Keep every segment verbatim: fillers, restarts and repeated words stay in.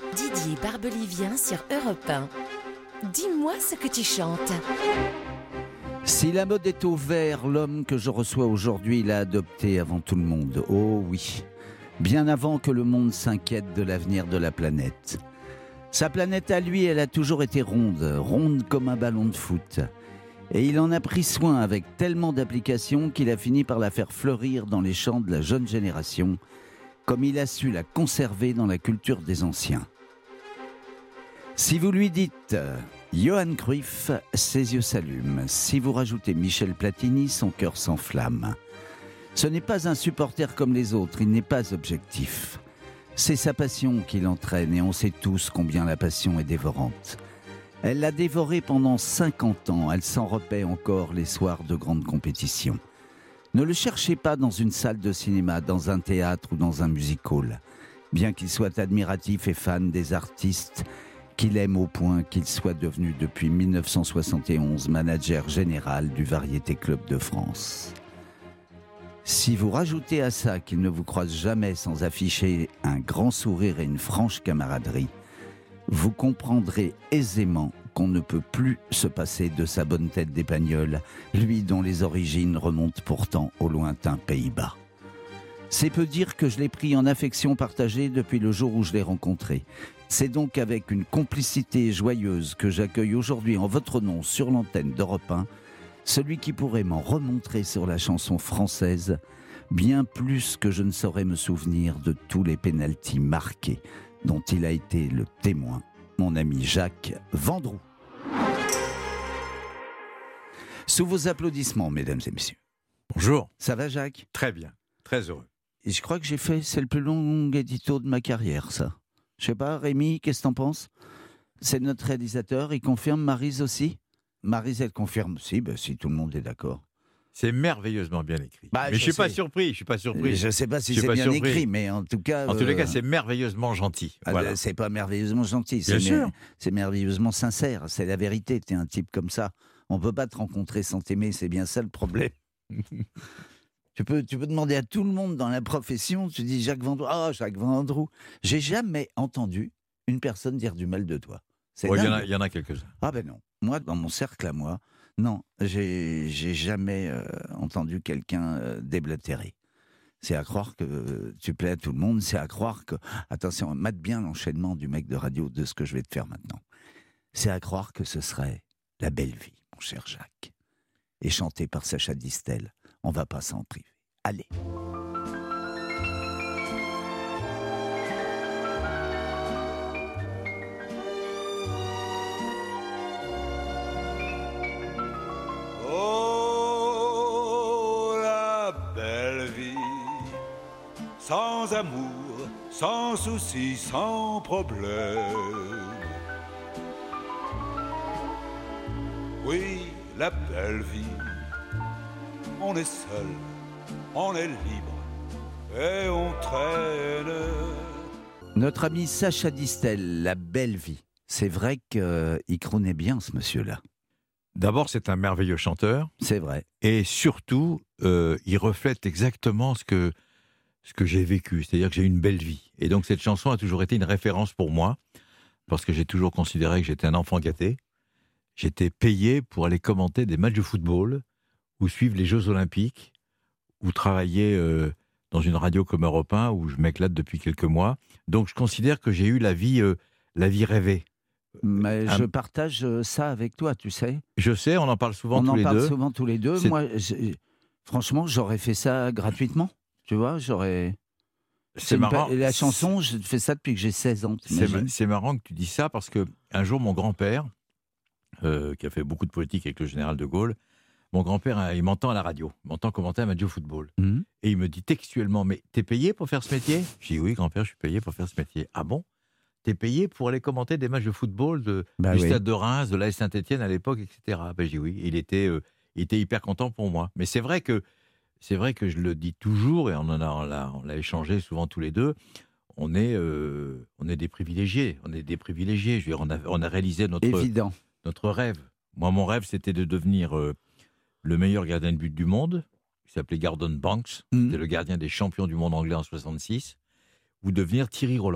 Didier Barbelivien sur Europe un. Dis-moi ce que tu chantes. Si la mode est au vert, l'homme que je reçois aujourd'hui l'a adopté avant tout le monde. Oh oui, bien avant que le monde s'inquiète de l'avenir de la planète. Sa planète à lui, elle a toujours été ronde, ronde comme un ballon de foot. Et il en a pris soin avec tellement d'applications qu'il a fini par la faire fleurir dans les champs de la jeune génération, comme il a su la conserver dans la culture des anciens. Si vous lui dites euh, Johan Cruyff, ses yeux s'allument. Si vous rajoutez Michel Platini, son cœur s'enflamme. Ce n'est pas un supporter comme les autres, il n'est pas objectif. C'est sa passion qui l'entraîne et on sait tous combien la passion est dévorante. Elle l'a dévoré pendant cinquante ans, elle s'en repaît encore les soirs de grandes compétitions. Ne le cherchez pas dans une salle de cinéma, dans un théâtre ou dans un music-hall. Bien qu'il soit admiratif et fan des artistes qu'il aime au point qu'il soit devenu depuis dix-neuf cent soixante et onze manager général du Variété Club de France. Si vous rajoutez à ça qu'il ne vous croise jamais sans afficher un grand sourire et une franche camaraderie, vous comprendrez aisément qu'on ne peut plus se passer de sa bonne tête d'Épagnol, lui dont les origines remontent pourtant aux lointains Pays-Bas. C'est peu dire que je l'ai pris en affection partagée depuis le jour où je l'ai rencontré. C'est donc avec une complicité joyeuse que j'accueille aujourd'hui en votre nom sur l'antenne d'Europe un, celui qui pourrait m'en remontrer sur la chanson française, bien plus que je ne saurais me souvenir de tous les pénaltys marqués dont il a été le témoin, mon ami Jacques Vendroux. Sous vos applaudissements, mesdames et messieurs. Bonjour. Ça va, Jacques ? Très bien, très heureux. Et je crois que j'ai fait, c'est le plus long édito de ma carrière, ça. Je sais pas, Rémi, qu'est-ce que t'en penses ? C'est notre réalisateur, il confirme, Maryse aussi ? Maryse, elle confirme aussi, ben, si tout le monde est d'accord. C'est merveilleusement bien écrit. Bah, mais je je suis sais. pas surpris, je suis pas surpris. Je ne sais pas si Je suis c'est pas bien surpris. écrit, mais en tout cas... En tous les euh, cas, c'est merveilleusement gentil. ah, Voilà. c'est pas merveilleusement gentil, Bien c'est, sûr. mer- c'est merveilleusement sincère, c'est la vérité. T'es un type comme ça, on peut pas te rencontrer sans t'aimer, c'est bien ça le problème. Tu peux, tu peux demander à tout le monde dans la profession, tu dis Jacques Vendroux, ah Jacques Vendroux, j'ai jamais entendu une personne dire du mal de toi. C'est Oh, il y en dingue. a, il y en a quelques-uns. Ah ben non, moi dans mon cercle à moi, non, j'ai, j'ai jamais euh, entendu quelqu'un euh, déblatérer. C'est à croire que euh, tu plais à tout le monde, c'est à croire que, attention, mate bien l'enchaînement du mec de radio de ce que je vais te faire maintenant. C'est à croire que ce serait la belle vie, mon cher Jacques. Et chanté par Sacha Distel, on va pas s'en priver. Allez. Oh, la belle vie, sans amour, sans soucis, sans problème. Oui, la belle vie, on est seul, on est libre et on traîne. Notre ami Sacha Distel, la belle vie. C'est vrai qu'il crônait bien ce monsieur-là. D'abord, c'est un merveilleux chanteur. C'est vrai. Et surtout, euh, il reflète exactement ce que, ce que j'ai vécu. C'est-à-dire que j'ai eu une belle vie. Et donc, cette chanson a toujours été une référence pour moi, parce que j'ai toujours considéré que j'étais un enfant gâté. J'étais payé pour aller commenter des matchs de football, ou suivre les Jeux Olympiques, ou travailler euh, dans une radio comme Europe un, où je m'éclate depuis quelques mois. Donc, je considère que j'ai eu la vie, euh, la vie rêvée. Mais Un- je partage ça avec toi, tu sais. Je sais, on en parle souvent On tous en les parle deux. souvent tous les deux. C'est- Moi, j'ai- franchement, j'aurais fait ça gratuitement. Tu vois, j'aurais... C'est une marrant. pa- La chanson, je fais ça depuis que j'ai seize ans. C'est, t'imagines ? ma- c'est marrant que tu dis ça parce que un jour, mon grand-père, euh, qui a fait beaucoup de politique avec le général de Gaulle, mon grand-père, hein, il m'entend à la radio, il m'entend commenter un match de football. Mhm. Et il me dit textuellement, mais t'es payé pour faire ce métier ? Je dis oui, grand-père, je suis payé pour faire ce métier. Ah bon ? T'es payé pour aller commenter des matchs de football de, Bah du oui. Stade de Reims, de l'A S Saint-Étienne à l'époque, et cetera. Ben, je dis oui. Il était, euh, il était hyper content pour moi. Mais c'est vrai que c'est vrai que je le dis toujours, et on en a, on l'a, on l'a échangé souvent tous les deux. On est, euh, on est des privilégiés. On est des privilégiés. Je veux dire, on a, on a réalisé notre, Évident. notre rêve. Moi, mon rêve, c'était de devenir euh, le meilleur gardien de but du monde. Il s'appelait Gordon Banks. Mhm. C'était le gardien des champions du monde anglais en soixante-six. Ou devenir Thierry Roland.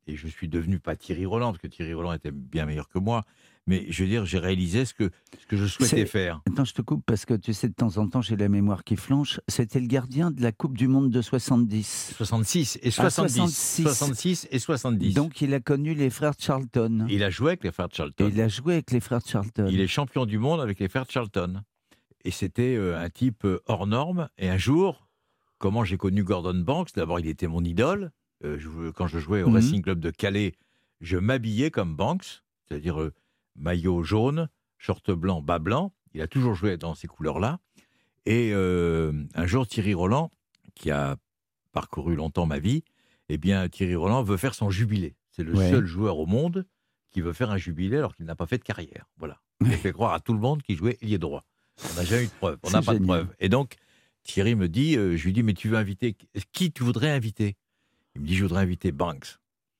et je suis devenu pas Thierry Roland, parce que Thierry Roland était bien meilleur que moi, mais je veux dire, j'ai réalisé ce que, ce que je souhaitais C'est- faire. Attends, je te coupe parce que tu sais, de temps en temps, j'ai la mémoire qui flanche. C'était le gardien de la Coupe du Monde de soixante-dix. soixante-six et Ah, soixante-dix. soixante-six. soixante-six et soixante-dix. Donc, il a connu les frères Charlton. Il a joué avec les frères Et Charlton. il a joué avec les frères Charlton. Il est champion du monde avec les frères Charlton. Et c'était euh, un type euh, hors norme. Et un jour, comment j'ai connu Gordon Banks ? D'abord, il était mon idole. Euh, je- quand je jouais au Mhm. Racing Club de Calais, je m'habillais comme Banks, c'est-à-dire euh, maillot jaune, short blanc, bas blanc. Il a toujours joué dans ces couleurs-là. Et euh, un jour, Thierry Roland, qui a parcouru longtemps ma vie, eh bien, Thierry Roland veut faire son jubilé. C'est le Ouais. seul joueur au monde qui veut faire un jubilé alors qu'il n'a pas fait de carrière. Voilà. Il a fait croire à tout le monde qu'il jouait ailier droit. On n'a jamais eu de preuve. On C'est n'a pas de génial. preuve. Et donc, Thierry me dit, euh, je lui dis, mais tu veux inviter qui tu voudrais inviter ? Il me dit, je voudrais inviter Banks.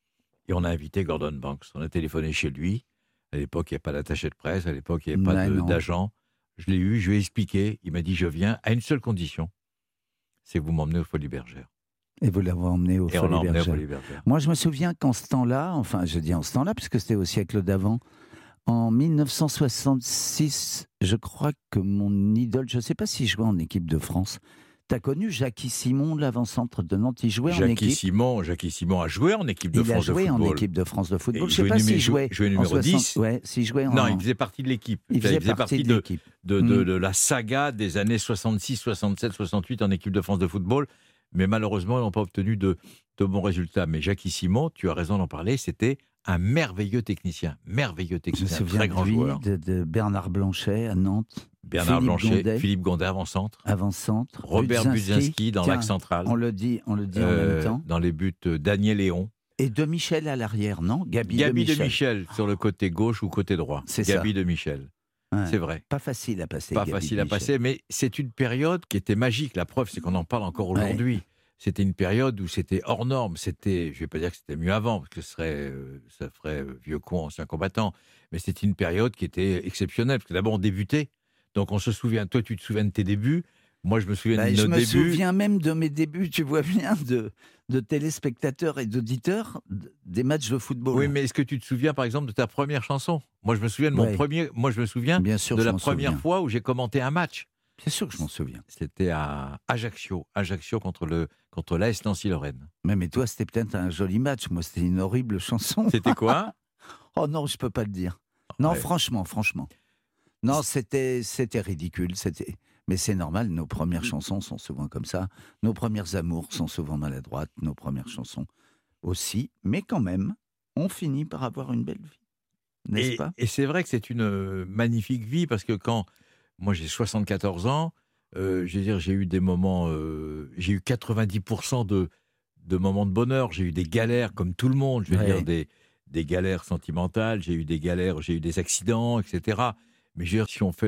Et on a invité Gordon Banks. On a téléphoné chez lui. À l'époque, il n'y avait pas d'attaché de presse. À l'époque, il n'y avait pas Ouais, de- non. d'agent. Je l'ai eu, je lui ai expliqué. Il m'a dit, je viens à une seule condition. C'est que vous m'emmenez aux Folies Bergères. Et vous l'avez emmené au Et on l'a Folies emmené aux Bergères. Folies Bergères. Moi, je me souviens qu'en ce temps-là, enfin, je dis en ce temps-là, puisque c'était au siècle d'avant, en mille neuf cent soixante-six, je crois que mon idole, je ne sais pas s'il jouait en équipe de France. Tu as connu Jackie Simon, l'avant-centre de Nantes, il jouait en Jackie équipe. Simon, Jackie Simon a joué en équipe de Il a France de joué en football. équipe de France de Et football. il Je ne sais jouait pas numé- s'il jou- jouait, jouait en numéro soixante dix. Ouais, s'il jouait en... Non, il faisait partie de l'équipe. il faisait faisait partie partie de de, l'équipe. de, de- Mm. de la saga des années soixante-six, soixante-sept, soixante-huit en équipe de France de football. Mais malheureusement, ils n'ont pas obtenu de, de bons résultats. Mais Jackie Simon, tu as raison d'en parler, c'était un merveilleux technicien. Merveilleux Je me technicien, souviens très grand de lui, joueur. de, de Bernard Blanchet à Nantes, Bernard Philippe Blanchet, Gondet. Philippe Gondet avant-centre. avant-centre. Robert Budzinski dans Tiens, l'axe central. On le dit, on le dit en Euh, même temps. Dans les buts, euh, Daniel Léon. Et de Michel à l'arrière, non Gabi, Gabi de de Michel. Michel sur le côté gauche ou côté droit. C'est Gabi ça. de Michel. Ouais. C'est vrai. Pas facile à passer. Pas Gabi facile de à Michel. passer, mais c'est une période qui était magique. La preuve, c'est qu'on en parle encore Ouais. aujourd'hui. C'était une période où c'était hors norme. C'était, je ne vais pas dire que c'était mieux avant, parce que ce serait, euh, ça ferait euh, vieux con, ancien combattant. Mais c'était une période qui était exceptionnelle. Parce que d'abord, on débutait. Donc, on se souvient. Toi, tu te souviens de tes débuts. Moi, je me souviens Bah, de je nos me débuts. souviens même de mes débuts, tu vois bien, de, de téléspectateurs et d'auditeurs d- des matchs de football. Oui, mais est-ce que tu te souviens, par exemple, de ta première chanson ? Moi, je me souviens de mon Ouais. premier. Moi, je me souviens Bien sûr, de je la m'en première souviens. fois où j'ai commenté un match. Bien sûr que je m'en souviens. C'était à Ajaccio, Ajaccio contre le contre l'A S Nancy-Lorraine. Mais, mais toi, c'était peut-être un joli match. Moi, c'était une horrible chanson. C'était quoi ? Oh non, je peux pas le dire. Non, Ouais. franchement, franchement. Non, c'était, c'était ridicule. C'était... Mais c'est normal, nos premières chansons sont souvent comme ça. Nos premières amours sont souvent maladroites. Nos premières chansons aussi. Mais quand même, on finit par avoir une belle vie. N'est-ce Et, pas et c'est vrai que c'est une euh, magnifique vie parce que quand moi j'ai soixante-quatorze ans, euh, je veux dire, j'ai eu des moments, euh, j'ai eu quatre-vingt-dix pour cent de, de moments de bonheur. J'ai eu des galères comme tout le monde, je veux Ouais. dire des, des galères sentimentales, j'ai eu des galères, j'ai eu des accidents, et cetera. Mais je veux dire, si on fait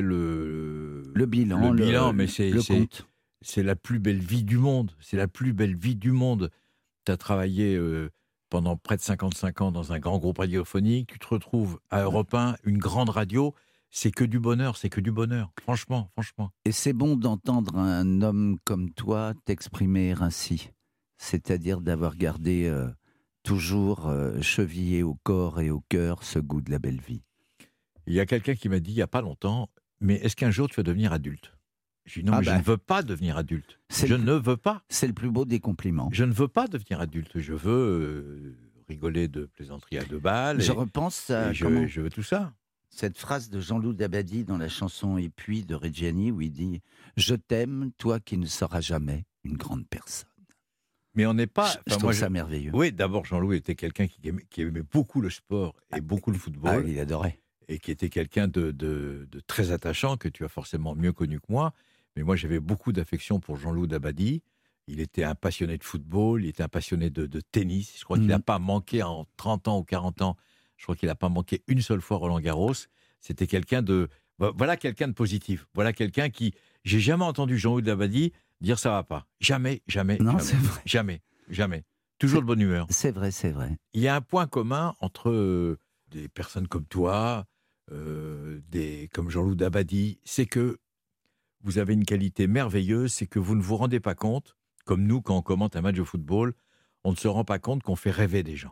le, Le bilan, le bilan, mais c'est, le c'est, compte. c'est la plus belle vie du monde. C'est la plus belle vie du monde. Tu as travaillé euh, pendant près de cinquante-cinq ans dans un grand groupe radiophonique. Tu te retrouves à Europe un, une grande radio. C'est que du bonheur, c'est que du bonheur. Franchement, franchement. Et c'est bon d'entendre un homme comme toi t'exprimer ainsi. C'est-à-dire d'avoir gardé euh, toujours euh, chevillé au corps et au cœur ce goût de la belle vie. Il y a quelqu'un qui m'a dit il n'y a pas longtemps, mais est-ce qu'un jour tu vas devenir adulte ? Je dis non, Ah mais bah. je ne veux pas devenir adulte. C'est Je le- ne veux pas. C'est le plus beau des compliments. Je ne veux pas devenir adulte. Je veux euh, rigoler de plaisanteries à deux balles. Je Et, repense à et je, comment- je veux tout ça. cette phrase de Jean-Loup Dabadi dans la chanson Et puis de Reggiani où il dit « Je t'aime, toi qui ne seras jamais une grande personne Mais on n'est ». pas. Je, je enfin, trouve moi, ça je- merveilleux. Oui, d'abord, Jean-Louis était quelqu'un qui aimait, qui aimait beaucoup le sport et beaucoup le Ah, football, il adorait. et qui était quelqu'un de, de- de très attachant, que tu as forcément mieux connu que moi. Mais moi, j'avais beaucoup d'affection pour Jean-Loup Dabadi. Il était un passionné de football, il était un passionné de, de tennis. Je crois qu'il n'a Mhm. pas manqué en trente ans ou quarante ans, je crois qu'il n'a pas manqué une seule fois Roland-Garros. C'était quelqu'un de... Voilà quelqu'un de positif. Voilà quelqu'un qui... J'ai jamais entendu Jean-Loup Dabadi dire ça va pas. Jamais, jamais, Non, jamais. c'est vrai. Jamais, jamais. Toujours de bonne humeur. C'est vrai, c'est vrai. Il y a un point commun entre euh, des personnes comme toi, euh, des, comme Jean-Loup Dabadi, c'est que vous avez une qualité merveilleuse, c'est que vous ne vous rendez pas compte, comme nous quand on commente un match de football, on ne se rend pas compte qu'on fait rêver des gens.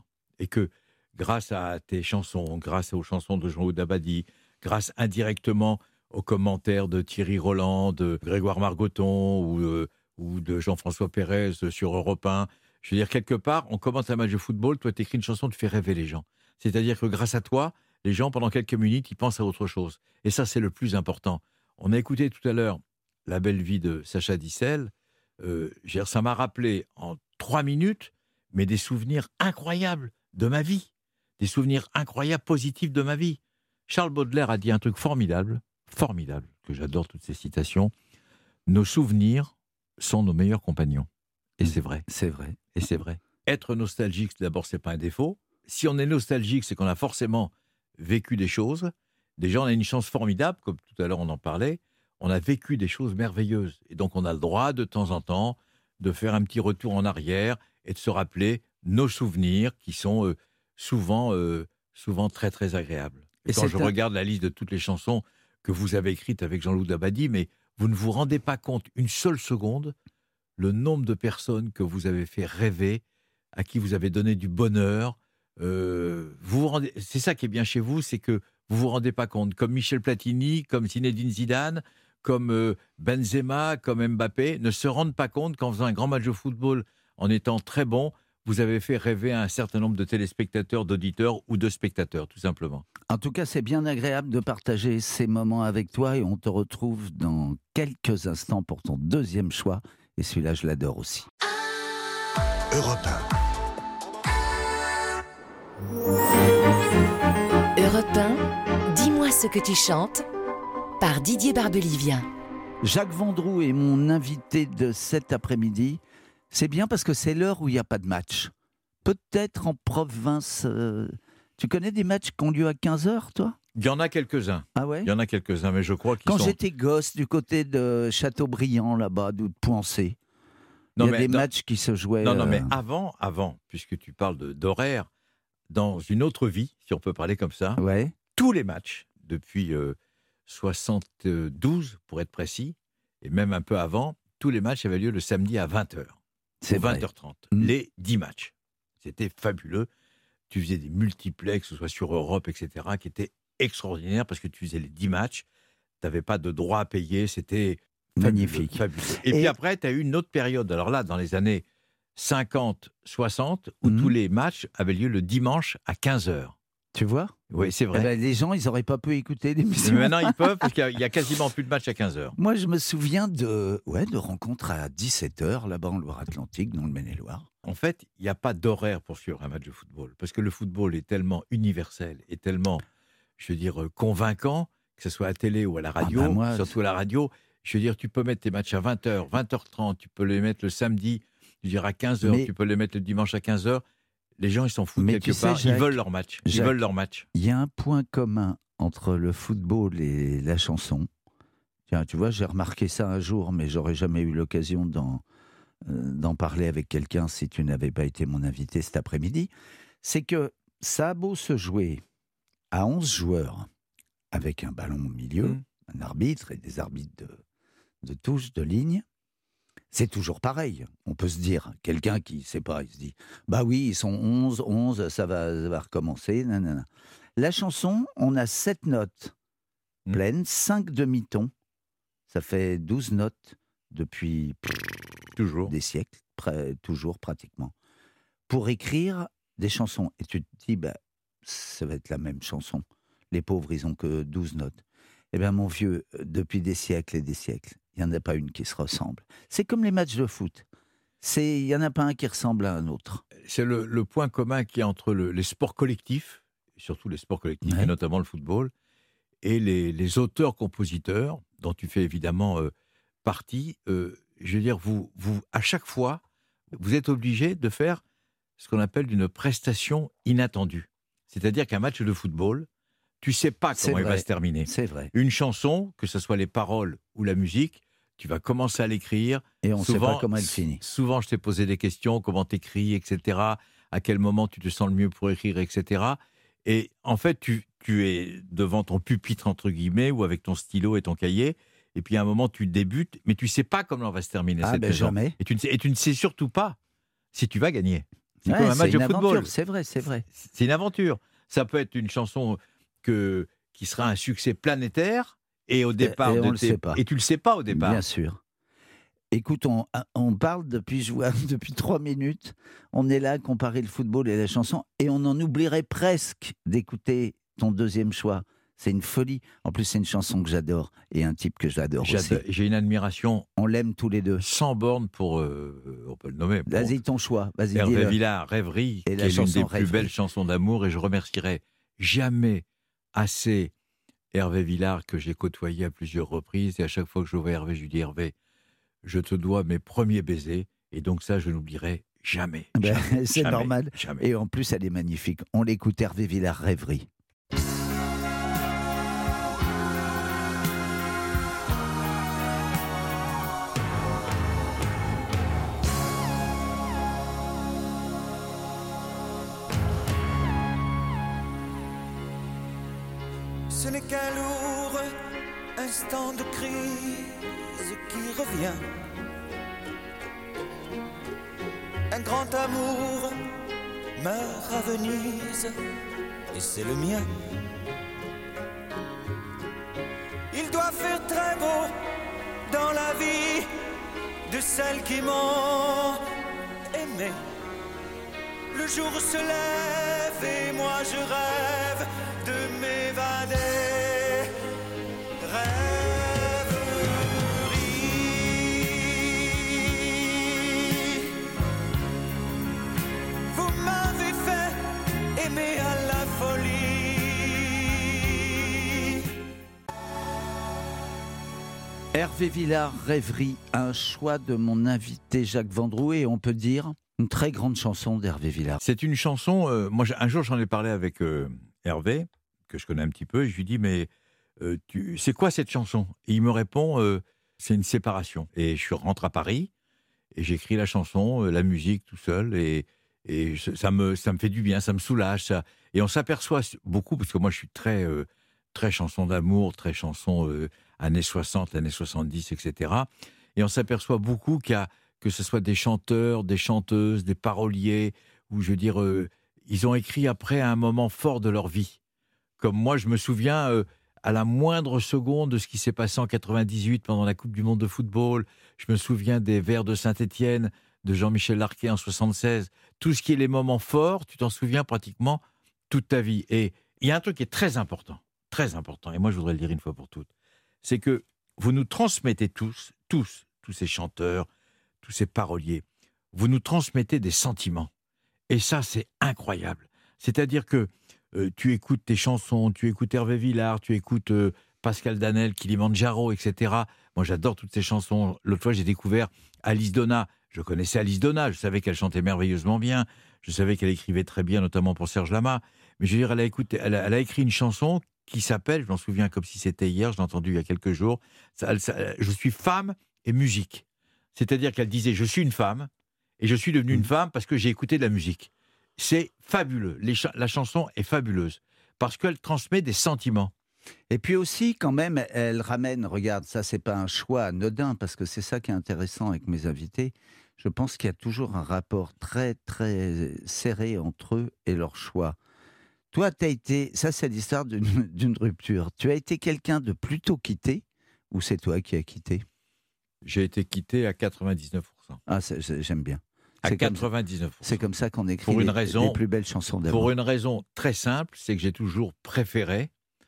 Et que grâce à tes chansons, grâce aux chansons de Jean-Loup Dabadi, grâce indirectement aux commentaires de Thierry Roland, de Grégoire Margoton ou, euh, ou de Jean-François Pérez sur Europe un, je veux dire, quelque part, on commente un match de football, toi tu écris une chanson, tu fais rêver les gens. C'est-à-dire que grâce à toi, les gens, pendant quelques minutes, ils pensent à autre chose. Et ça, c'est le plus important. On a écouté tout à l'heure La belle vie de Sacha Distel. Euh, je veux dire, ça m'a rappelé en trois minutes, mais des souvenirs incroyables de ma vie. Des souvenirs incroyables, positifs de ma vie. Charles Baudelaire a dit un truc formidable, formidable, que j'adore toutes ces citations. Nos souvenirs sont nos meilleurs compagnons. Et c'est vrai. C'est vrai. Et c'est vrai. Être nostalgique, d'abord, c'est pas un défaut. Si on est nostalgique, c'est qu'on a forcément vécu des choses. Déjà, on a une chance formidable, comme tout à l'heure on en parlait. On a vécu des choses merveilleuses. Et donc, on a le droit, de temps en temps, de faire un petit retour en arrière et de se rappeler nos souvenirs qui sont euh, souvent, euh, souvent très, très agréables. Et Et quand je un... regarde la liste de toutes les chansons que vous avez écrites avec Jean-Loup Dabadi, mais vous ne vous rendez pas compte une seule seconde le nombre de personnes que vous avez fait rêver, à qui vous avez donné du bonheur. Euh, vous vous rendez... C'est ça qui est bien chez vous, c'est que vous ne vous rendez pas compte. Comme Michel Platini, comme Zinedine Zidane, comme euh, Benzema, comme Mbappé, ne se rendent pas compte qu'en faisant un grand match de football, en étant très bon, vous avez fait rêver un certain nombre de téléspectateurs, d'auditeurs ou de spectateurs, tout simplement. En tout cas, c'est bien agréable de partager ces moments avec toi et on te retrouve dans quelques instants pour ton deuxième choix. Et celui-là, je l'adore aussi. Europe un. Europe un, dis-moi ce que tu chantes, par Didier Barbelivien. Jacques Vendroux est mon invité de cet après-midi. C'est bien parce que c'est l'heure où il n'y a pas de match. Peut-être en province... Euh... Tu connais des matchs qui ont lieu à quinze heures, toi ? Il y en a quelques-uns. Ah ouais ? Il y en a quelques-uns, mais je crois qu'ils Quand sont... j'étais gosse, du côté de Châteaubriand, là-bas, ou de Pouancé, non, il y a mais, des non, matchs qui se jouaient... Non, non, mais euh... avant, avant, puisque tu parles de, d'horaire, dans une autre vie, si on peut parler comme ça, ouais. tous les matchs, depuis euh, soixante-douze, pour être précis, et même un peu avant, tous les matchs avaient lieu le samedi à vingt heures. C'est vingt heures trente. Mmh. Les dix matchs. C'était fabuleux. Tu faisais des multiplex, que ce soit sur Europe, et cetera, qui étaient extraordinaires parce que tu faisais les dix matchs. Tu n'avais pas de droit à payer. C'était magnifique. Fabuleux. Et, Et puis après, tu as eu une autre période. Alors là, dans les années cinquante soixante, où mmh. tous les matchs avaient lieu le dimanche à quinze heures. Tu vois ? Oui, c'est vrai. Eh ben, les gens, ils n'auraient pas pu écouter l'émission. Mais maintenant, ils peuvent, parce qu'il n'y a, a quasiment plus de matchs à quinze heures. Moi, je me souviens de, ouais, de rencontres à dix-sept heures, là-bas en Loire-Atlantique, dans le Maine-et-Loire. En fait, il n'y a pas d'horaire pour suivre un match de football. Parce que le football est tellement universel et tellement, je veux dire, convaincant, que ce soit à la télé ou à la radio, ah ben moi, surtout à la radio. Je veux dire, tu peux mettre tes matchs à vingt heures, vingt heures trente, tu peux les mettre le samedi, je veux dire, à quinze heures, mais... tu peux les mettre le dimanche à quinze heures. Les gens, ils s'en foutent mais quelque tu sais, part. Jacques, ils veulent leur match. Ils Jacques, veulent leur match. Il y a un point commun entre le football et la chanson. Tiens, tu vois, j'ai remarqué ça un jour, mais j'aurais jamais eu l'occasion d'en, euh, d'en parler avec quelqu'un si tu n'avais pas été mon invité cet après-midi. C'est que ça a beau se jouer à onze joueurs, avec un ballon au milieu, mmh. un arbitre et des arbitres de, de touche, de ligne. C'est toujours pareil. On peut se dire, quelqu'un qui ne sait pas, il se dit, bah oui, ils sont onze, onze, ça va, ça va recommencer. Nanana. La chanson, on a sept notes mmh. pleines, cinq demi-tons. Ça fait douze notes depuis toujours. des siècles, près, toujours pratiquement. Pour écrire des chansons. Et tu te dis, bah, ça va être la même chanson. Les pauvres, ils n'ont que douze notes. Eh bien, mon vieux, depuis des siècles et des siècles, il n'y en a pas une qui se ressemble. C'est comme les matchs de foot. C'est, il n'y en a pas un qui ressemble à un autre. C'est le, le point commun qu'il y a entre le, les sports collectifs, surtout les sports collectifs, ouais. et notamment le football, et les, les auteurs-compositeurs, dont tu fais évidemment euh, partie. Euh, je veux dire, vous, vous, à chaque fois, vous êtes obligé de faire ce qu'on appelle une prestation inattendue. C'est-à-dire qu'un match de football, tu ne sais pas comment il va se terminer. C'est vrai. Une chanson, que ce soit les paroles ou la musique, tu vas commencer à l'écrire. Et on ne sait pas comment elle finit. Souvent, je t'ai posé des questions, comment t'écris, et cetera. À quel moment tu te sens le mieux pour écrire, et cetera. Et en fait, tu, tu es devant ton pupitre, entre guillemets, ou avec ton stylo et ton cahier. Et puis, à un moment, tu débutes, mais tu ne sais pas comment on va se terminer ah cette ben chanson. Jamais. Et tu, ne sais, et tu ne sais surtout pas si tu vas gagner. C'est Ouais, comme un match c'est de une football. aventure, c'est vrai, c'est vrai. C'est une aventure. Ça peut être une chanson que, qui sera un succès planétaire et au départ, et on de le tes- sait pas. et tu le sais pas au départ. Bien sûr. Écoute, on, on parle depuis, je vois, depuis trois minutes. On est là à comparer le football et la chanson, et on en oublierait presque d'écouter ton deuxième choix. C'est une folie. En plus, c'est une chanson que j'adore et un type que j'adore aussi. J'adore- J'ai une admiration On l'aime tous les deux. sans borne pour, euh, on peut le nommer, pour Vas-y, ton choix. Vas-y, Hervé dis-le. Villard, Rêverie, Et qui la est l'une chanson des plus Rêverie. belles chansons d'amour, et je remercierai jamais assez Hervé Villard, que j'ai côtoyé à plusieurs reprises, et à chaque fois que je vois Hervé, je lui dis: Hervé, je te dois mes premiers baisers, et donc ça, je n'oublierai jamais. Ben, Jamais, c'est jamais, normal. jamais. Et en plus, elle est magnifique. On l'écoute, Hervé Villard, Rêverie. Ce n'est qu'un lourd instant de crise qui revient. Un grand amour meurt à Venise, et c'est le mien. Il doit faire très beau dans la vie de celles qui m'ont aimé. Le jour se lève et moi je rêve de m'évader. Rêverie. Vous m'avez fait aimer à la folie. Hervé Villard, Rêverie, un choix de mon invité Jacques Vendroux, et on peut dire une très grande chanson d'Hervé Villard. C'est une chanson, euh, moi j'ai- un jour j'en ai parlé avec euh, Hervé, que je connais un petit peu, et je lui dis: mais euh, tu, c'est quoi cette chanson? Et il me répond: euh, c'est une séparation. Et je rentre à Paris, et j'écris la chanson, euh, la musique tout seul, et, et je- ça, me, ça me fait du bien, ça me soulage. Ça. Et on s'aperçoit beaucoup, parce que moi je suis très, euh, très chanson d'amour, très chanson euh, années soixante, années soixante-dix, et cetera. Et on s'aperçoit beaucoup qu'il y a, que ce soit des chanteurs, des chanteuses, des paroliers, ou je veux dire, euh, ils ont écrit après à un moment fort de leur vie. Comme moi, je me souviens euh, à la moindre seconde de ce qui s'est passé en quatre-vingt-dix-huit pendant la Coupe du Monde de football. Je me souviens des Verts de Saint-Étienne, de Jean-Michel Larquet en soixante-seize. Tout ce qui est les moments forts, tu t'en souviens pratiquement toute ta vie. Et il y a un truc qui est très important, très important, et moi je voudrais le dire une fois pour toutes, c'est que vous nous transmettez tous, tous, tous ces chanteurs, tous ces paroliers, vous nous transmettez des sentiments. Et ça, c'est incroyable. C'est-à-dire que euh, tu écoutes tes chansons, tu écoutes Hervé Villard, tu écoutes euh, Pascal Danel, Kilimanjaro, et cetera. Moi, j'adore toutes ces chansons. L'autre fois, j'ai découvert Alice Donna. Je connaissais Alice Donna, je savais qu'elle chantait merveilleusement bien, je savais qu'elle écrivait très bien, notamment pour Serge Lama. Mais je veux dire, elle a, écouté, elle a, elle a écrit une chanson qui s'appelle, je m'en souviens comme si c'était hier, je l'ai entendue il y a quelques jours, ça, ça, je suis femme et musique. C'est-à-dire qu'elle disait: je suis une femme, et je suis devenue une femme parce que j'ai écouté de la musique. C'est fabuleux. Les cha- la chanson est fabuleuse, parce qu'elle transmet des sentiments. Et puis aussi, quand même, elle ramène, regarde, ça c'est pas un choix anodin, parce que c'est ça qui est intéressant avec mes invités. Je pense qu'il y a toujours un rapport très très serré entre eux et leur choix. Toi, tu as été, ça c'est l'histoire d'une, d'une rupture. Tu as été quelqu'un de plutôt quitté, ou c'est toi qui as quitté? J'ai été quitté à quatre-vingt-dix-neuf pour cent. Ah, c'est- c'est- j'aime bien. À C'est comme, quatre-vingt-dix-neuf pour cent. c'est comme ça qu'on écrit Pour une les, raison- les plus belles chansons d'amour. Pour une raison très simple, c'est que j'ai toujours préféré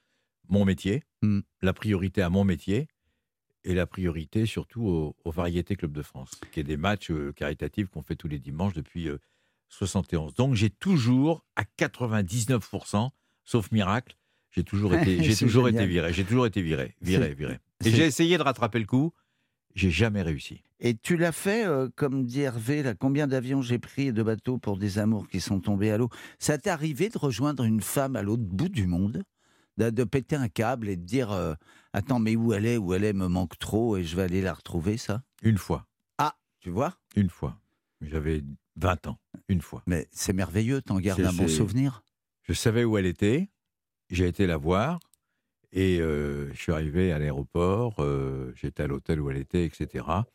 mon métier, Mm. la priorité à mon métier, et la priorité surtout aux, aux Variétés Club de France, qui est des matchs euh, caritatifs qu'on fait tous les dimanches depuis euh, soixante et onze. Donc j'ai toujours, à quatre-vingt-dix-neuf pour cent, sauf miracle, j'ai toujours été, j'ai C'est toujours génial. été viré. J'ai toujours été viré, viré, C'est- viré. c'est- Et j'ai essayé de rattraper le coup, j'ai jamais réussi. Et tu l'as fait, euh, comme dit Hervé, là, combien d'avions j'ai pris et de bateaux pour des amours qui sont tombés à l'eau. Ça t'est arrivé de rejoindre une femme à l'autre bout du monde, de, de péter un câble et de dire euh, attends, mais où elle est, où elle est, me manque trop et je vais aller la retrouver, ça? Une fois, Tu vois? une fois. J'avais vingt ans, une fois. Mais c'est merveilleux, t'en gardes C'est- un bon c'est- souvenir. Je savais où elle était, j'ai été la voir, et euh, je suis arrivé à l'aéroport, euh, j'étais à l'hôtel où elle était, et cetera.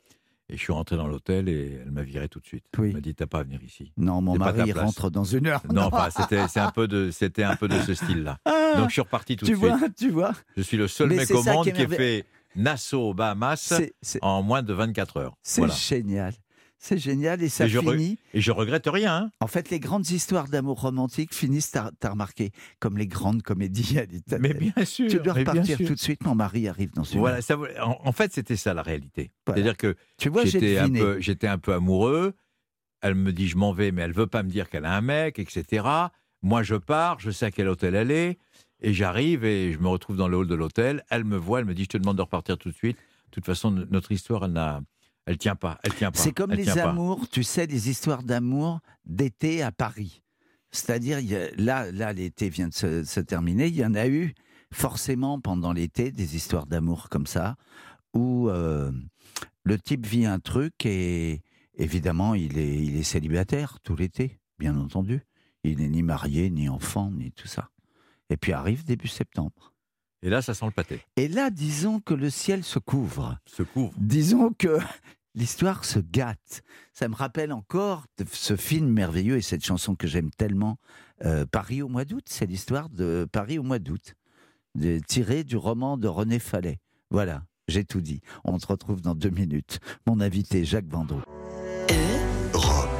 Et je suis rentré dans l'hôtel et elle m'a viré tout de suite. Oui. Elle m'a dit, t'as pas à venir ici. Non, mon C'est pas mari ta il place. rentre dans une heure. Non, enfin, c'était, c'est un peu de, c'était un peu de ce style-là. Donc je suis reparti tout Tu de vois, suite. tu vois. Je suis le seul Mais mec c'est au ça monde qui est qui ait merveilleux. fait Nassau, Bahamas, C'est, c'est, en moins de vingt-quatre heures. c'est Voilà. génial. C'est génial et ça Et je re- finit. Et je regrette rien. Hein. En fait, les grandes histoires d'amour romantique finissent, t'as, t'as remarqué, comme les grandes comédies à l'italienne. Mais bien sûr. Tu dois mais bien repartir sûr. tout de suite. Mon mari arrive dans une Voilà, heure. ça, voulait- en, en fait, c'était ça la réalité. Voilà. C'est-à-dire que Tu vois, j'ai j'étais un, deviné. peu, j'étais un peu amoureux. Elle me dit, je m'en vais, mais elle veut pas me dire qu'elle a un mec, et cetera. Moi, je pars, je sais à quel hôtel elle est, et j'arrive et je me retrouve dans le hall de l'hôtel. Elle me voit, elle me dit, je te demande de repartir tout de suite. De toute façon, n- notre histoire, elle n'a, elle tient pas, elle tient pas. C'est comme elle les tient pas. amours, tu sais, les histoires d'amour d'été à Paris. C'est-à-dire, il y a- là, là, l'été vient de se, se terminer. Il y en a eu forcément pendant l'été des histoires d'amour comme ça, où euh, le type vit un truc et évidemment, il est, il est célibataire tout l'été, bien entendu. Il n'est ni marié, ni enfant, ni tout ça. Et puis arrive début septembre. Et là, ça sent le pâté. Et là, disons que le ciel se couvre. Se couvre. Disons que l'histoire se gâte. Ça me rappelle encore de ce film merveilleux et cette chanson que j'aime tellement, euh, Paris au mois d'août. C'est l'histoire de Paris au mois d'août, de- tirée du roman de René Fallet. Voilà, j'ai tout dit. On se retrouve dans deux minutes. Mon invité, Jacques Vendroux. Europe.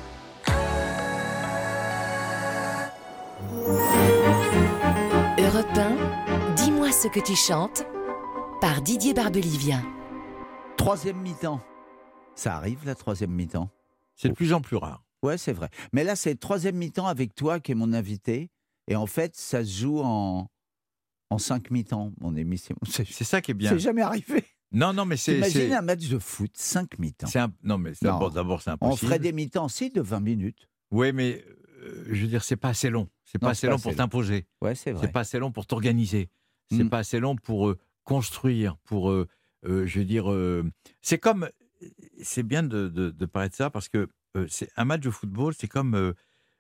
Europe un, dis-moi ce que tu chantes, par Didier Barbelivien. Troisième mi-temps. Ça arrive, la troisième mi-temps. C'est de plus en plus rare. Ouais, c'est vrai. Mais là, c'est troisième mi-temps avec toi qui est mon invité. Et en fait, ça se joue en, en cinq mi-temps, mon émission. C'est, C'est ça qui est bien. c'est jamais arrivé. Non, non, mais c'est. Imagine c'est- un match de foot, cinq mi-temps. c'est un- Non, mais c'est Non. d'abord, d'abord, c'est On impossible. ferait des mi-temps, si, de vingt minutes. Oui, mais euh, je veux dire, c'est pas assez long. C'est Non, pas c'est assez pas long assez pour long. t'imposer. Ouais, c'est vrai. C'est pas assez long pour t'organiser. C'est Mm. pas assez long pour euh, construire, pour, euh, euh, je veux dire, euh, c'est comme, c'est bien de, de, de parler de ça parce que euh, c'est un match de football, c'est comme euh,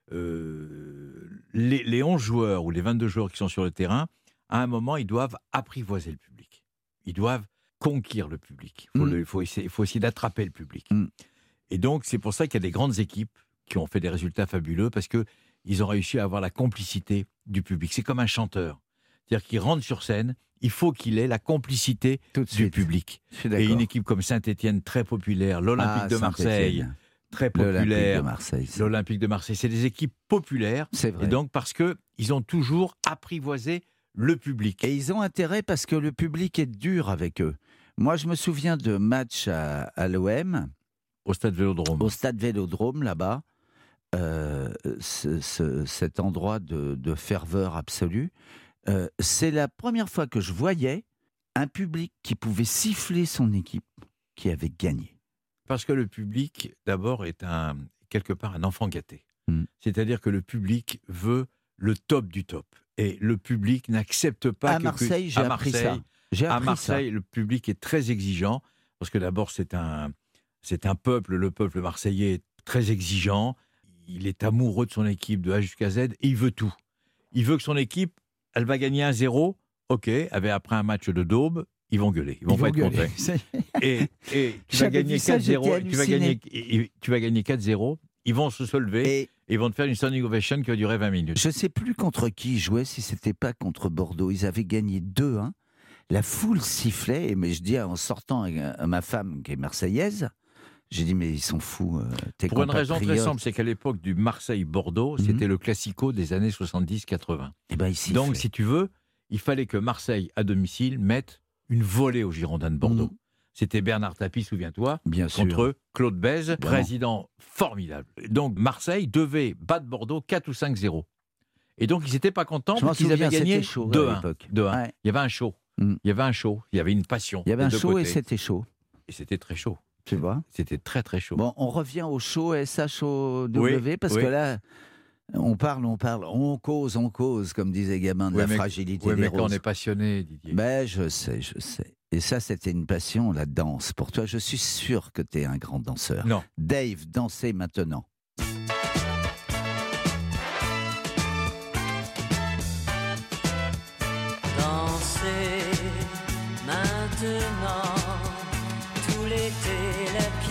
euh, les, les onze joueurs ou les vingt-deux joueurs qui sont sur le terrain. À un moment, ils doivent apprivoiser le public. Ils doivent conquérir le public. Il faut, Mm. le- il faut essayer, il faut essayer d'attraper le public. Mm. Et donc, c'est pour ça qu'il y a des grandes équipes qui ont fait des résultats fabuleux parce que ils ont réussi à avoir la complicité du public. C'est comme un chanteur. C'est-à-dire qu'il rentre sur scène, il faut qu'il ait la complicité Tout de du suite. public. Je suis Et d'accord. une équipe comme Saint-Étienne, très populaire, l'Olympique Ah, de Marseille, Saint-Étienne. très L'Olympique de populaire, Marseille. c'est- l'Olympique de Marseille, c'est des équipes populaires. C'est vrai. Et donc, parce qu'ils ont toujours apprivoisé le public. Et ils ont intérêt parce que le public est dur avec eux. Moi, je me souviens de matchs à, à l'O M, Au stade Vélodrome. au stade Vélodrome, là-bas. Euh, ce- ce- cet endroit de, de ferveur absolue. Euh, c'est la première fois que je voyais un public qui pouvait siffler son équipe qui avait gagné. Parce que le public, d'abord, est un, quelque part un enfant gâté. Mm. C'est-à-dire que le public veut le top du top. Et le public n'accepte pas... À que- Marseille, j'ai à appris ça. Marseille, J'ai À appris Marseille, le public est très exigeant, parce que d'abord, c'est un, c'est un peuple, le peuple marseillais est très exigeant, il est amoureux de son équipe de A jusqu'à Z, et il veut tout. Il veut que son équipe, elle va gagner un zéro, ok, avec, après un match de daube, ils vont gueuler, ils vont Ils pas vont être gueuler. contents. C'est- Et, et tu, vas J'avais gagner vu ça, quatre zéro, j'étais tu, vas halluciné. gagner, et- et tu vas gagner quatre zéro, ils vont se lever, et Et ils vont te faire une standing ovation qui va durer vingt minutes. je ne sais plus contre qui ils jouaient, si c'était pas contre Bordeaux. Ils avaient gagné deux un. La foule sifflait, et mais je dis en sortant avec, euh, ma femme qui est marseillaise, j'ai dit mais ils sont fous. euh, tes Pour une raison très compatriotes. simple, c'est qu'à l'époque du Marseille-Bordeaux, Mhm. c'était le classico des années soixante-dix quatre-vingts. Eh ben, ils sifflaient. Donc, si tu veux, il fallait que Marseille, à domicile, mette une volée aux Girondins de Bordeaux. Mhm. C'était Bernard Tapie, souviens-toi, Bien sûr. contre Claude Bèze, Évidemment. président formidable. Donc, Marseille devait battre Bordeaux quatre ou cinq zéro. Et donc, ils n'étaient pas contents Je m'en parce qu'ils avaient souviens, gagné c'était chaud à deux un. l'époque. deux un. Ouais. Il y avait un show. Mhm. Il y avait un show. Il y avait une passion. Il y avait des un deux show et côtés. c'était chaud. Et c'était très chaud. Tu vois. C'était très, très chaud. Bon, on revient au show S H O W Oui, parce oui. que là, on parle, on parle, on cause, on cause, comme disait Gabin, de Ouais, la mais- fragilité Oui, des mais quand on roses. est passionné, Didier. Ben, je sais, je sais. Et ça, c'était une passion, la danse. Pour toi, je suis sûr que tu es un grand danseur. Non. Dave, dansez maintenant. Dansez maintenant, tout l'été les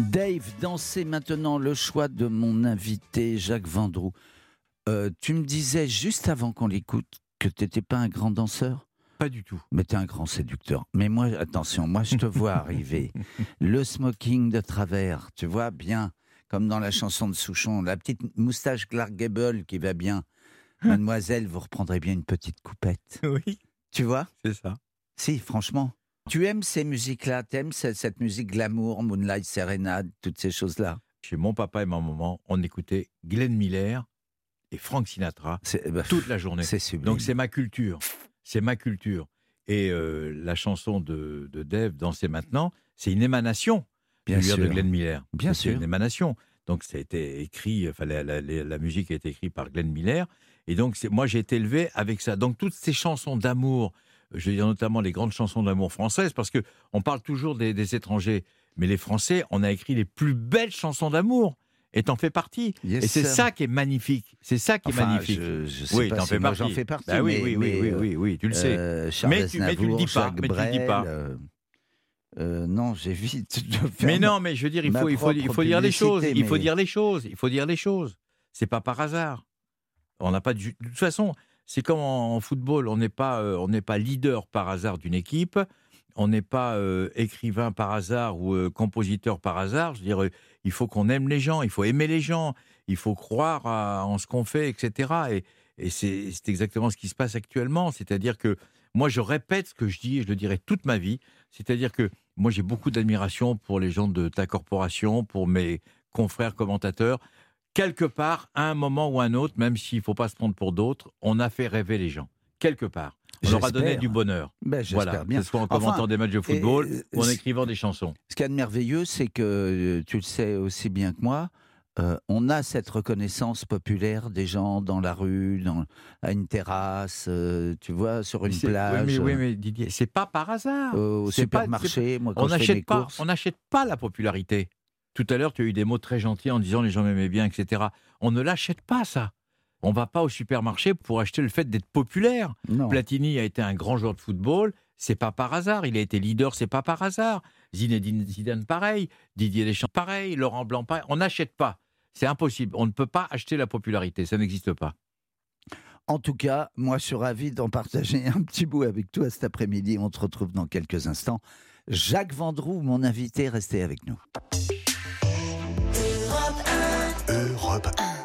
Dave, dansez maintenant le choix de mon invité Jacques Vendroux. Euh, tu me disais juste avant qu'on l'écoute que tu n'étais pas un grand danseur ? Pas du tout. Mais tu es un grand séducteur. Mais moi, attention, moi je te vois arriver. Le smoking de travers, tu vois bien, comme dans la chanson de Souchon, la petite moustache Clark Gable qui va bien. Mademoiselle, vous reprendrez bien une petite coupette. Oui, Tu vois ? c'est ça. Si, franchement. Tu aimes ces musiques-là ? Tu aimes cette, cette musique glamour, Moonlight Serenade, toutes ces choses-là ? Chez mon papa et ma maman, on écoutait Glenn Miller et Frank Sinatra C'est, bah, toute la journée. C'est sublime. Donc c'est ma culture. C'est ma culture. Et euh, la chanson de, de Dave, Danser maintenant, c'est une émanation bien du livre sûr. de Glenn Miller. Bien c'est sûr. une émanation. Donc ça a été écrit, enfin la, la, la, la musique a été écrite par Glenn Miller. Et donc c'est, moi j'ai été élevé avec ça. Donc toutes ces chansons d'amour, je veux dire notamment les grandes chansons d'amour françaises, parce que on parle toujours des, des étrangers, mais les Français, on a écrit les plus belles chansons d'amour. Et t'en fais partie. Yes, et c'est sir. ça qui est magnifique. C'est ça qui est Enfin, magnifique. Je, je sais oui, pas t'en si fais moi partie. j'en fais partie. Bah oui, mais, oui, mais, oui, euh, oui, oui, tu le sais. euh, Charles Mais tu- mais tu le Aznavour, dis pas, Jacques mais tu le dis Brel, pas. euh, euh, non, j'évite de faire. Mais non, mais je veux dire, il ma faut, il faut, il propre faut dire les publicité, choses. Il faut mais- dire les choses. Il faut dire les choses. C'est pas par hasard. On n'a pas de, de toute façon, c'est comme en, en football. On n'est pas, euh, on n'est pas leader par hasard d'une équipe. On n'est pas euh, écrivain par hasard ou euh, compositeur par hasard. Je veux dire, euh, il faut qu'on aime les gens. Il faut aimer les gens. Il faut croire à- en ce qu'on fait, et cetera. Et, et c'est, c'est exactement ce qui se passe actuellement. C'est-à-dire que moi, je répète ce que je dis et je le dirai toute ma vie. C'est-à-dire que moi, j'ai beaucoup d'admiration pour les gens de ta corporation, pour mes confrères commentateurs. Quelque part, à un moment ou à un autre, même s'il ne faut pas se prendre pour d'autres, on a fait rêver les gens. Quelque part. On leur a J'espère. donné du bonheur. Ben, j'espère Voilà, bien. que ce soit en Enfin, commentant des matchs de football et, ou en euh, écrivant des chansons. Ce qu'il y a de merveilleux, c'est que, euh, tu le sais aussi bien que moi, euh, on a cette reconnaissance populaire des gens dans la rue, dans, à une terrasse, euh, tu vois, sur une C'est- plage, Oui, mais, oui, mais Didier, c'est pas par hasard. euh, au c'est pas- supermarché, moi quand On je fais mes n'achète pas, courses. on n'achète pas la popularité. Tout à l'heure, tu as eu des mots très gentils en disant les gens m'aimaient bien, et cetera. On ne l'achète pas, ça. On va pas au supermarché pour acheter le fait d'être populaire. Non. Platini a été un grand joueur de football, c'est pas par hasard. Il a été leader, c'est pas par hasard. Zinedine Zidane, pareil. Didier Deschamps, pareil. Laurent Blanc, pareil. On n'achète pas. C'est impossible. On ne peut pas acheter la popularité. Ça n'existe pas. En tout cas, moi, je suis ravi d'en partager un petit bout avec toi cet après-midi. On te retrouve dans quelques instants. Jacques Vendroux, mon invité, restez avec nous. Europe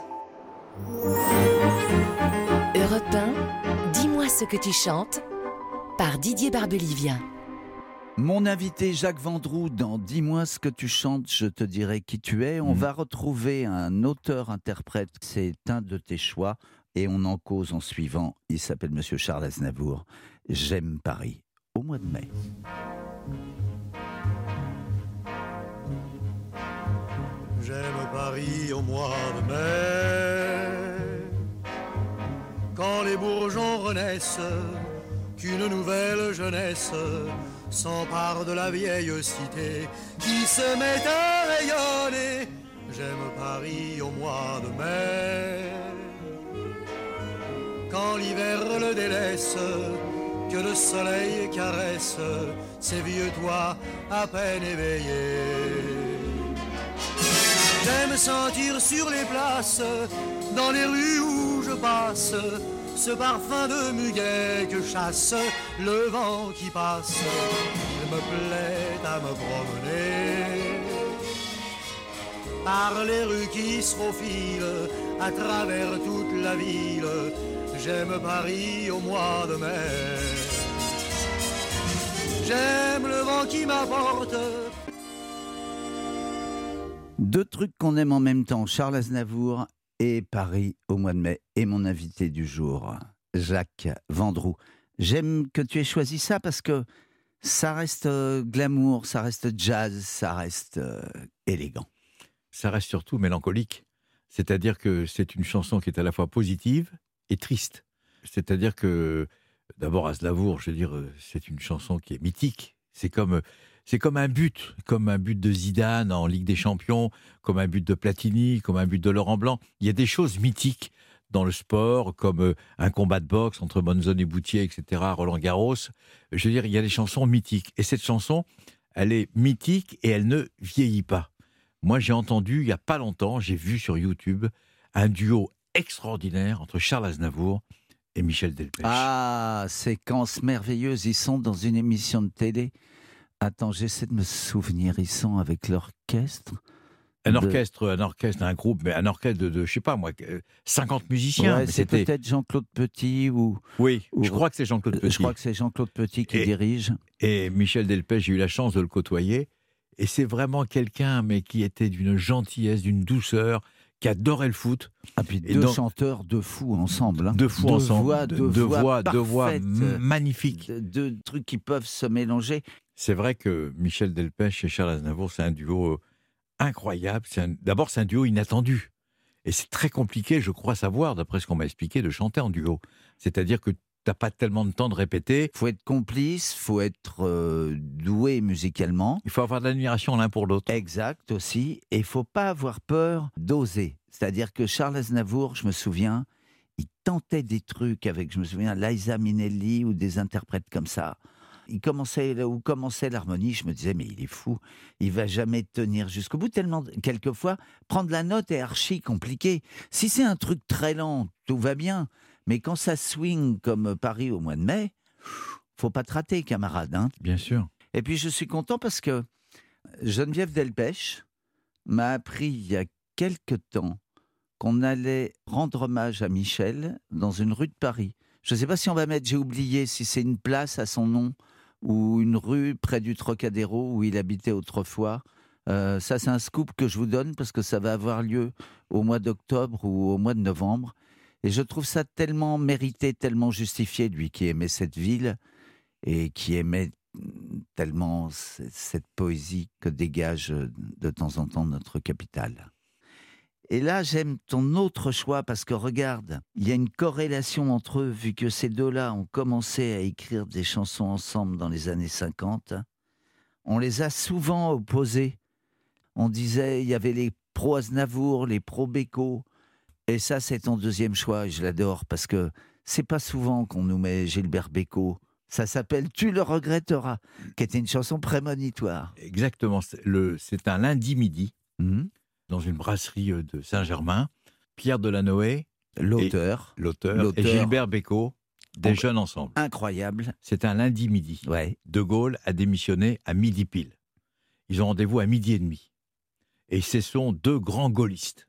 Europe un, dis-moi ce que tu chantes, par Didier Barbelivien. Mon invité Jacques Vendroux dans Dis-moi ce que tu chantes, je te dirai qui tu es. On Mmh. va retrouver un auteur-interprète, c'est un de tes choix, et on en cause en suivant. Il s'appelle Monsieur Charles Aznavour. J'aime Paris, au mois de mai. J'aime Paris au mois de mai, quand les bourgeons renaissent, qu'une nouvelle jeunesse s'empare de la vieille cité qui se met à rayonner. J'aime Paris au mois de mai, quand l'hiver le délaisse, que le soleil caresse ces vieux toits à peine éveillés. J'aime sentir sur les places, dans les rues où je passe, ce parfum de muguet que chasse le vent qui passe. Il me plaît à me promener par les rues qui se faufilent à travers toute la ville. J'aime Paris au mois de mai. J'aime le vent qui m'apporte. Deux trucs qu'on aime en même temps, Charles Aznavour et Paris au mois de mai. Et mon invité du jour, Jacques Vendroux. J'aime que tu aies choisi ça parce que ça reste euh, glamour, ça reste jazz, ça reste euh, élégant. Ça reste surtout mélancolique. C'est-à-dire que c'est une chanson qui est à la fois positive et triste. C'est-à-dire que, d'abord, Aznavour, je veux dire, c'est une chanson qui est mythique. C'est comme, c'est comme un but, comme un but de Zidane en Ligue des Champions, comme un but de Platini, comme un but de Laurent Blanc. Il y a des choses mythiques dans le sport, comme un combat de boxe entre Monzon et Boutier, et cetera, Roland Garros. Je veux dire, il y a des chansons mythiques. Et cette chanson, elle est mythique et elle ne vieillit pas. Moi, j'ai entendu, il n'y a pas longtemps, j'ai vu sur YouTube un duo extraordinaire entre Charles Aznavour et Michel Delpech. Ah, séquence merveilleuse. Ils sont dans une émission de télé. Attends, j'essaie de me souvenir. Ils sont avec l'orchestre. Un de... orchestre, un orchestre, un groupe, mais un orchestre de, de je sais pas moi, cinquante musiciens. Ouais, mais c'est c'était... peut-être Jean-Claude Petit ou... Oui, ou... je crois que c'est Jean-Claude Petit. Je crois que c'est Jean-Claude Petit qui et, dirige. Et Michel Delpech, j'ai eu la chance de le côtoyer. Et c'est vraiment quelqu'un, mais qui était d'une gentillesse, d'une douceur, qui adorait le foot. Ah, puis et deux donc, chanteurs, deux fous ensemble. Hein. Deux fous deux ensemble. Voix, deux, deux, deux voix, voix, deux voix parfaites, magnifiques. Deux, deux trucs qui peuvent se mélanger. C'est vrai que Michel Delpech et Charles Aznavour, c'est un duo incroyable. C'est un... D'abord, c'est un duo inattendu. Et c'est très compliqué, je crois savoir, d'après ce qu'on m'a expliqué, de chanter en duo. C'est-à-dire que t'as pas tellement de temps de répéter. Il faut être complice, il faut être euh, doué musicalement. Il faut avoir de l'admiration l'un pour l'autre. Exact aussi. Et il ne faut pas avoir peur d'oser. C'est-à-dire que Charles Aznavour, je me souviens, il tentait des trucs avec, je me souviens, Liza Minnelli ou des interprètes comme ça. Il commençait, là où commençait l'harmonie, je me disais, mais il est fou, il va jamais tenir jusqu'au bout. Tellement, quelquefois, prendre la note est archi compliqué. Si c'est un truc très lent, tout va bien. Mais quand ça swing comme Paris au mois de mai, faut pas te rater, camarade. Hein. Bien sûr. Et puis je suis content parce que Geneviève Delpech m'a appris il y a quelque temps qu'on allait rendre hommage à Michel dans une rue de Paris. Je ne sais pas si on va mettre, j'ai oublié, si c'est une place à son nom ou une rue près du Trocadéro où il habitait autrefois. Euh, ça, c'est un scoop que je vous donne parce que ça va avoir lieu au mois d'octobre ou au mois de novembre. Et je trouve ça tellement mérité, tellement justifié, lui qui aimait cette ville et qui aimait tellement cette poésie que dégage de temps en temps notre capitale. Et là, j'aime ton autre choix parce que regarde, il y a une corrélation entre eux, vu que ces deux-là ont commencé à écrire des chansons ensemble dans les années cinquante. On les a souvent opposés. On disait, il y avait les pro-Aznavour, les pro-Bécaud. Et ça, c'est ton deuxième choix, et je l'adore, parce que c'est pas souvent qu'on nous met Gilbert Bécaud. Ça s'appelle « Tu le regretteras », qui était une chanson prémonitoire. Exactement. C'est, le, c'est un lundi midi, Mmh. dans une brasserie de Saint-Germain. Pierre Delanoë, L'auteur, et, l'auteur, l'auteur. et Gilbert Bécaud déjeunent ensemble. incroyable. C'est un lundi midi. Ouais. De Gaulle a démissionné à midi pile. Ils ont rendez-vous à midi et demi. Et ce sont deux grands gaullistes.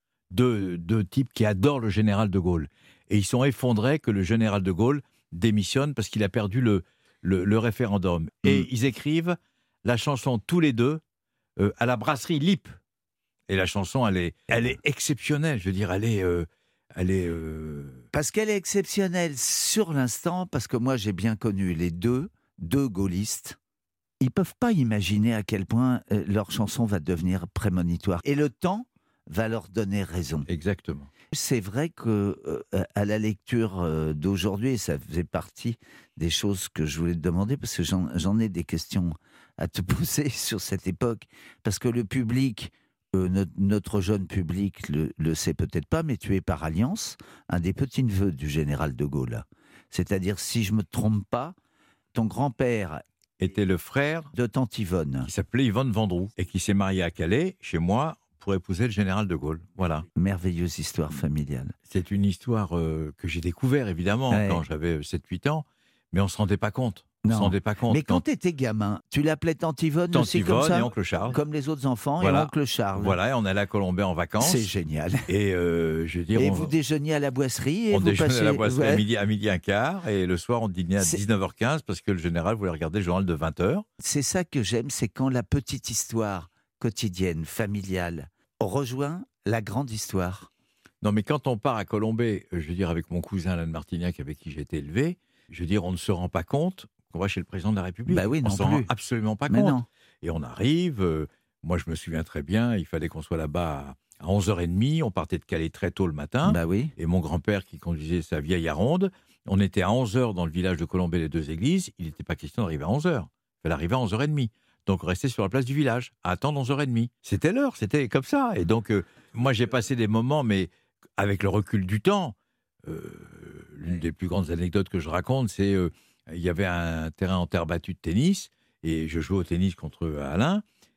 Deux, deux types qui adorent le général de Gaulle. Et ils sont effondrés que le général de Gaulle démissionne parce qu'il a perdu le, le, le référendum. Mm. Et ils écrivent la chanson tous les deux euh, à la brasserie Lippe. Et la chanson, elle est, elle est exceptionnelle. Je veux dire, elle est... Euh, elle est euh... Parce qu'elle est exceptionnelle sur l'instant, parce que moi j'ai bien connu les deux, deux gaullistes. Ils ne peuvent pas imaginer à quel point euh, leur chanson va devenir prémonitoire. Et le temps va leur donner raison. Exactement. C'est vrai que euh, à la lecture euh, d'aujourd'hui, et ça faisait partie des choses que je voulais te demander, parce que j'en, j'en ai des questions à te poser sur cette époque, parce que le public, euh, notre, notre jeune public le, le sait peut-être pas, mais tu es par alliance un des petits-neveux du général de Gaulle. C'est-à-dire, si je me trompe pas, ton grand-père était le frère de tante Yvonne, qui s'appelait Yvonne Vendroux, et qui s'est marié à Calais, chez moi, pour épouser le général de Gaulle. Voilà. Merveilleuse histoire familiale. C'est une histoire euh, que j'ai découvert, évidemment, ouais. quand j'avais sept huit ans, mais on ne se rendait pas compte. On non. se rendait pas compte. Mais quand, quand tu étais gamin, tu l'appelais tante Yvonne tante aussi Yvonne comme ça, et oncle Charles. Comme les autres enfants, voilà. et oncle Charles. Voilà, et on allait à Colombey en vacances. C'est génial. Et, euh, je veux dire, et on... vous déjeuniez à la boisserie et On vous déjeunait passiez... à la boisserie ouais. à, midi, à midi un quart, et le soir, on dînait à c'est... dix-neuf heures quinze, parce que le général voulait regarder le journal de vingt heures. C'est ça que j'aime, c'est quand la petite histoire quotidienne, familiale, rejoint la grande histoire. Non, mais quand on part à Colombey, je veux dire, avec mon cousin Alain de Martignac, avec qui j'ai été élevé, je veux dire, on ne se rend pas compte qu'on va chez le président de la République. Bah oui, on non ne s'en plus. rend absolument pas mais compte. Non. Et on arrive, euh, moi je me souviens très bien, il fallait qu'on soit là-bas à onze heures trente, on partait de Calais très tôt le matin, bah oui. et mon grand-père qui conduisait sa vieille Aronde, on était à onze heures dans le village de Colombey, les deux églises, il n'était pas question d'arriver à onze heures, il fallait arriver à onze heures trente. Donc on restait sur la place du village, à attendre onze heures trente. C'était l'heure, c'était comme ça. Et donc, euh, moi j'ai passé des moments, mais avec le recul du temps, euh, l'une des plus grandes anecdotes que je raconte, c'est euh, il y avait un terrain en terre battue de tennis, et je jouais au tennis contre Alain,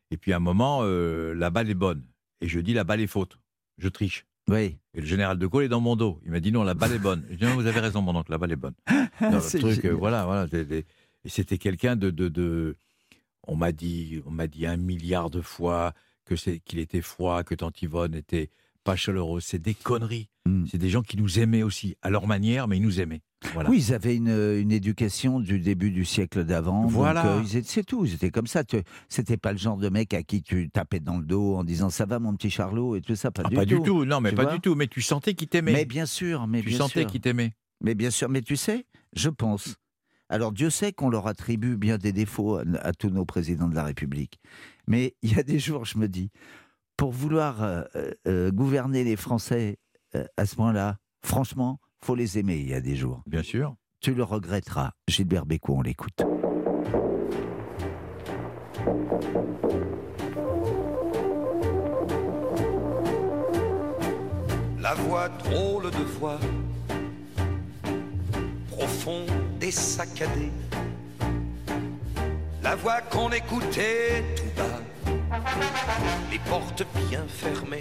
Et puis à un moment, euh, la balle est bonne. Et je dis, la balle est faute. Je triche. Oui. Et le général de Gaulle est dans mon dos. Il m'a dit, non, la balle est bonne. Je dis, non, vous avez raison, mon oncle, la balle est bonne. Non, le C'est truc, euh, génial. voilà, voilà. des- des- Et c'était quelqu'un de, de, de... On m'a dit, on m'a dit un milliard de fois que c'est, qu'il était froid, que Tante Yvonne était pas chaleureuse. C'est des conneries. Mm. C'est des gens qui nous aimaient aussi, à leur manière, mais ils nous aimaient. Voilà. Oui, ils avaient une, une éducation du début du siècle d'avant. Voilà. Donc, euh, ils étaient- c'est tout. Ils étaient comme ça. Tu- C'était pas le genre de mec à qui tu tapais dans le dos en disant ça va mon petit Charlot et tout ça. Pas, Ah, du, pas tout. du tout, non, mais Tu pas vois du tout. Mais tu sentais qu'ils t'aimaient. Mais bien sûr, mais tu bien sentais sûr. qu'ils t'aimaient. Mais bien sûr, mais tu sais, je pense. Alors Dieu sait qu'on leur attribue bien des défauts à, à tous nos présidents de la République. Mais il y a des jours, je me dis, pour vouloir euh, euh, gouverner les Français euh, à ce moment-là, franchement, faut les aimer. Il y a des jours. Bien sûr. Tu le regretteras. Gilbert Bécaud, on l'écoute. La voix, drôle de voix, profonde et saccadée. La voix qu'on écoutait tout bas, les portes bien fermées.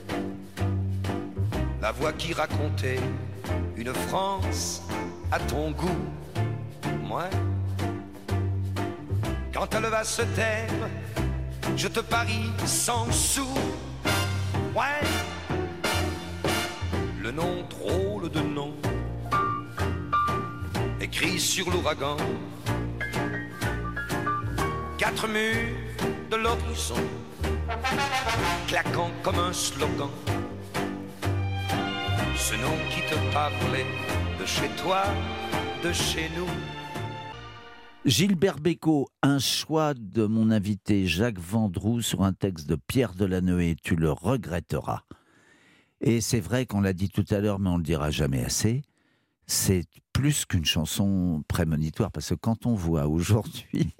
La voix qui racontait une France à ton goût. Moi, quand elle va se taire, je te parie cent sous. Ouais. Le nom drôle de nom, écrit sur l'ouragan. Quatre murs de l'horizon, claquant comme un slogan. Ce nom qui te parlait de chez toi, de chez nous. Gilbert Bécaud, un choix de mon invité Jacques Vendroux sur un texte de Pierre Delanoë. Tu le regretteras. Et c'est vrai qu'on l'a dit tout à l'heure, mais on ne le dira jamais assez, c'est plus qu'une chanson prémonitoire, parce que quand on voit aujourd'hui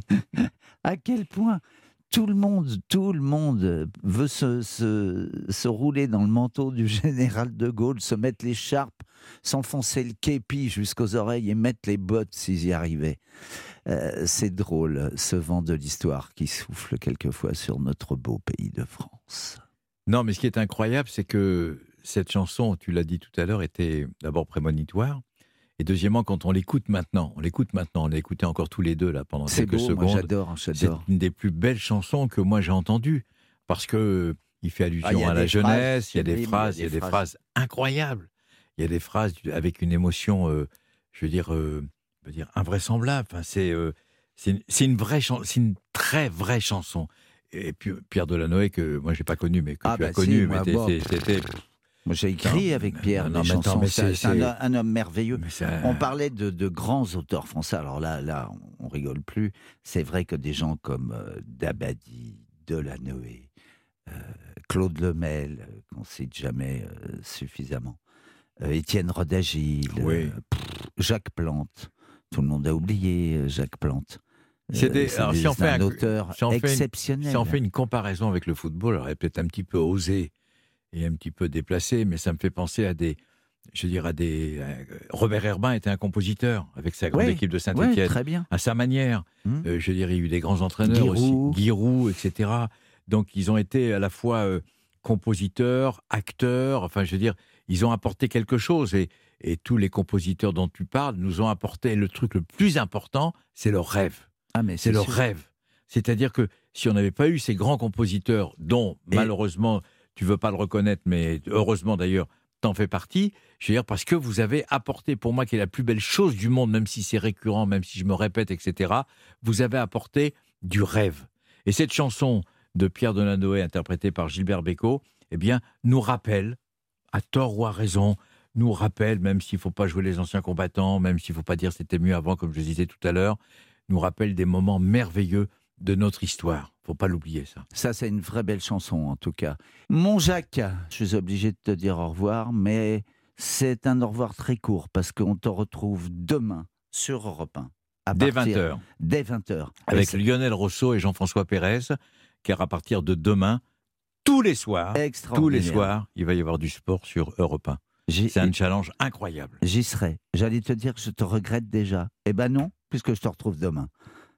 à quel point tout le monde, tout le monde veut se, se, se rouler dans le manteau du général de Gaulle, se mettre l'écharpe, s'enfoncer le képi jusqu'aux oreilles et mettre les bottes s'ils y arrivaient. Euh, c'est drôle, ce vent de l'histoire qui souffle quelquefois sur notre beau pays de France. Non, mais ce qui est incroyable, c'est que cette chanson, tu l'as dit tout à l'heure, était d'abord prémonitoire. Et deuxièmement, quand on l'écoute maintenant, on l'écoute maintenant, on l'a écouté encore tous les deux là pendant C'est quelques beau, secondes. moi j'adore, C'est j'adore. une des plus belles chansons que moi j'ai entendues. Parce que il fait allusion Ah, il y a à la des jeunesse, phrases, il y a des sublimes, phrases, il y a des phrases incroyables. Il y a des phrases avec une émotion, euh, je veux dire, euh, je veux dire invraisemblable. Enfin, c'est, euh, c'est, une, c'est une vraie chanson, c'est une très vraie chanson. Et puis Pierre Delanoë, que moi j'ai pas connu, mais que Ah, tu bah as connu, si, mais moi, t'es- bon. c'est- c'était. Moi j'ai écrit Non, avec mais- Pierre non, des mais attends, chansons, mais c'est, c'est- c'est c'est- un, un homme merveilleux. Mais ça- On parlait de, de grands auteurs français, alors là, là on rigole plus. C'est vrai que des gens comme euh, Dabadi, Delanoë, euh, Claude Lemel, euh, qu'on cite jamais euh, suffisamment, euh, Étienne Rodagil, Oui. euh, pff, Jacques Plante, tout le monde a oublié euh, Jacques Plante. C'est des- c'est alors, des- si on c'est fait un un- auteur si on fait une- exceptionnel. Si on fait une comparaison avec le football, alors elle est peut-être un petit peu osée et un petit peu déplacée, mais ça me fait penser à des, je veux dire, à des. euh, Robert Herbin était un compositeur avec sa grande Ouais, équipe de Ouais, Saint-Étienne, très bien. à sa manière. Hum. Euh, je veux dire, il y a eu des grands entraîneurs Giroud. aussi, Giroud, et cetera. Donc ils ont été à la fois euh, compositeurs, acteurs. Enfin, je veux dire, ils ont apporté quelque chose et, et tous les compositeurs dont tu parles nous ont apporté le truc le plus important, c'est leur rêve. Ah, mais C'est leur sûr. rêve. C'est-à-dire que si on n'avait pas eu ces grands compositeurs, dont Et- malheureusement, tu veux pas le reconnaître, mais heureusement d'ailleurs, t'en fais partie, je veux dire, parce que vous avez apporté, pour moi, qui est la plus belle chose du monde, même si c'est récurrent, même si je me répète, et cetera, vous avez apporté du rêve. Et cette chanson de Pierre Delanoë, interprétée par Gilbert Bécaud, eh bien, nous rappelle, à tort ou à raison, nous rappelle, même s'il ne faut pas jouer les anciens combattants, même s'il ne faut pas dire c'était mieux avant, comme je le disais tout à l'heure, nous rappelle des moments merveilleux de notre histoire. Faut pas l'oublier, ça. Ça, c'est une vraie belle chanson, en tout cas. Mon Jacques, je suis obligé de te dire au revoir, mais c'est un au revoir très court, parce qu'on te retrouve demain sur Europe un. À Dès partir- vingt heures, Dès vingt heures. avec Lionel Rousseau et Jean-François Pérez, car à partir de demain, tous les soirs, tous les Extraordinaire. soirs, il va y avoir du sport sur Europe un. J'y, C'est un challenge incroyable. j'y serai. J'allais te dire que je te regrette déjà. Eh ben non, puisque je te retrouve demain.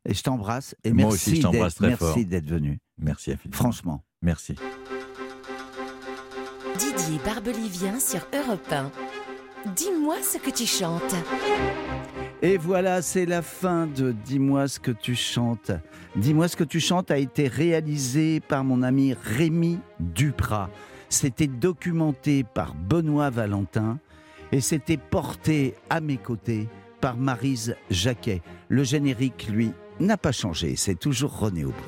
Et je t'embrasse. Et Moi merci aussi, je t'embrasse d'être, très fort. merci d'être venu. Merci infiniment. Franchement. Merci. Didier Barbelivien sur Europe un. Dis-moi ce que tu chantes. Et voilà, c'est la fin de Dis-moi ce que tu chantes. Dis-moi ce que tu chantes a été réalisé par mon ami Rémi Duprat. C'était documenté par Benoît Valentin et c'était porté à mes côtés par Maryse Jacquet. Le générique, lui, n'a pas changé. C'est toujours René Aubry.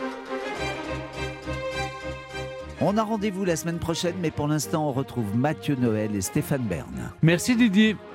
On a rendez-vous la semaine prochaine, mais pour l'instant, on retrouve Mathieu Noël et Stéphane Bern. Merci Didier.